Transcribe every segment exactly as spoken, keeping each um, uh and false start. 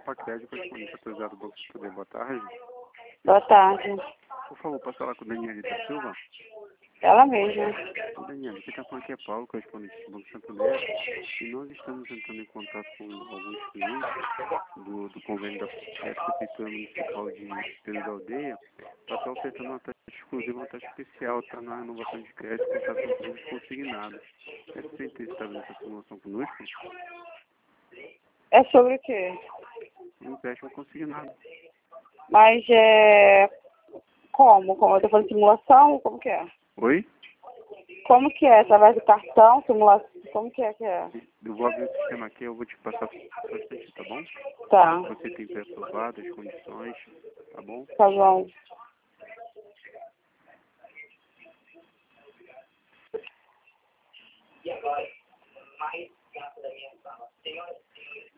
Pacred, correspondente autorizado do Banco de Poder. Boa tarde. Boa tarde. Por favor, posso falar com o Daniele da Silva? Ela mesma. Daniele, quem está falando aqui é Paulo, correspondente do Banco Santander, e nós estamos entrando em contato com alguns clientes do, do convênio da é, Prefeitura Municipal de Pedro da Aldeia para estar ofertando uma taxa exclusiva, uma taxa especial, tá, na renovação de crédito com taxa de juros consignados. É você está vendo essa simulação conosco? É sobre o quê? Um empréstimo consignado. Mas é... Como? Como eu tô falando simulação? Como que é? Oi? Como que é? Através do cartão, simulação? Como que é que é? Eu vou abrir o sistema aqui, eu vou te passar bastante, tá bom? Tá. Você tem que aprovar as condições, tá bom? Tá bom. E agora, mais gato da minha sala. Senhoras e senhores,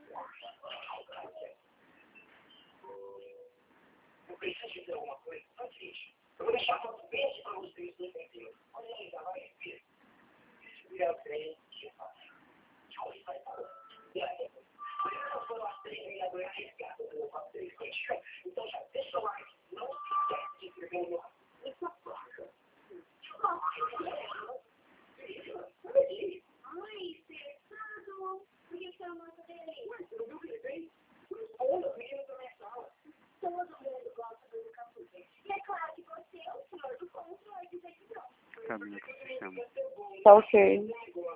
eu preciso dizer alguma coisa. É o seguinte, eu vou deixar tudo verde para vocês no interior. Olha aí, já vai ver. Vira bem, que fácil. Hoje vai falar. E aí, essas foram as três ganhadoras resgadas do meu três condições. Então já deixa o like, não se esquece de inscrever no meu canal. Essa placa. Ai, pesado. Por que você não manda dele? Ué, você não viu o que ele fez? Olha, os meninos da minha sala. Todo mundo gosta do Capu, gente. E é claro que você é o senhor do controle de decisão. Tá abrindo aqui o sistema. Tá ok.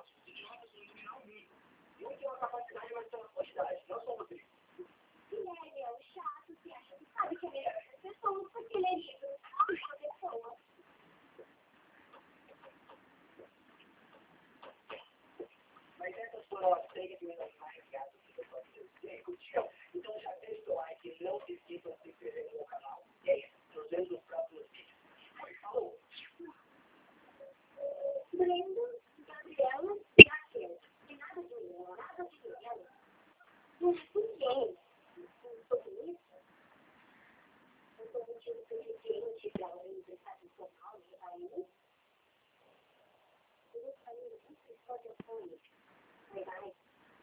Não tem uma capacidade, mas tem uma quantidade. Não só você. E ele é o chato que acha que sabe que é melhor que as pessoas porque ele é livre. A pessoa. Mas essas foram as três primeiras mais gatas que eu fazer. Curtiu? Então já deixa o like e não se esqueçam de se inscrever no meu canal. E é isso. Nos vemos nos próximos vídeos. Falou! Brenda, Gabriela e Raquel. E nada de mim, nada de ela. Não é ninguém. Sobre isso, eu tô sentindo que eu tenho que dar um aniversário em São Paulo, aí. Eu não sabia nem se pode apoiar. Vai, vai.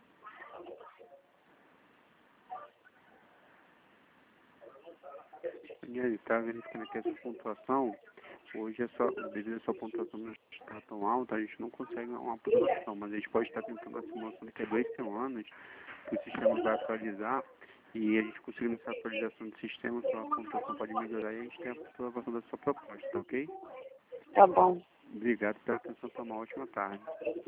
Daniele, tá verificando aqui essa pontuação. Hoje, é só, devido a sua pontuação não estar tão alta, a gente não consegue uma aprovação, mas a gente pode estar tentando a simulação daqui a duas semanas, que o sistema vai atualizar, e a gente conseguindo essa atualização do sistema, sua pontuação pode melhorar e a gente tem a aprovação da sua proposta, tá ok? Tá bom. Obrigado pela atenção, tenha uma ótima tarde.